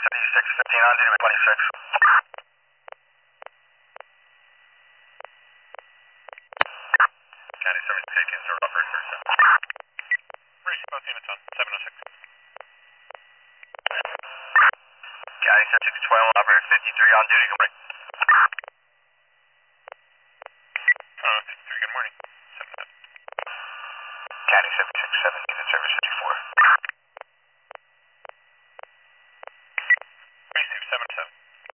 7615 on duty with 26. County 7618, served off first, sir. Bridge, both units on 706. County 7612, operator 53 on duty, good morning. 53, good morning. 7 County 767, unit service 54.